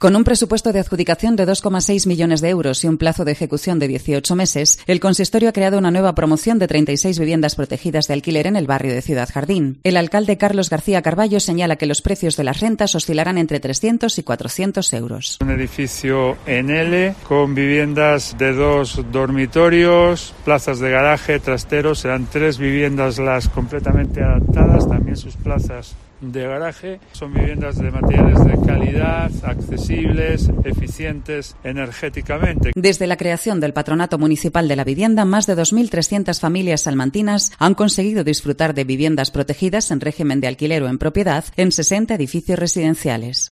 Con un presupuesto de adjudicación de 2,6 millones de euros y un plazo de ejecución de 18 meses, el consistorio ha creado una nueva promoción de 36 viviendas protegidas de alquiler en el barrio de Ciudad Jardín. El alcalde Carlos García Carballo señala que los precios de las rentas oscilarán entre 300 y 400 euros. Un edificio en L con viviendas de 2 dormitorios, plazas de garaje, trasteros, serán 3 viviendas las completamente adaptadas, también sus plazas de garaje. Son viviendas de materiales de calidad, accesibles, eficientes energéticamente. Desde la creación del Patronato Municipal de la Vivienda, más de 2.300 familias salmantinas han conseguido disfrutar de viviendas protegidas en régimen de alquiler o en propiedad en 60 edificios residenciales.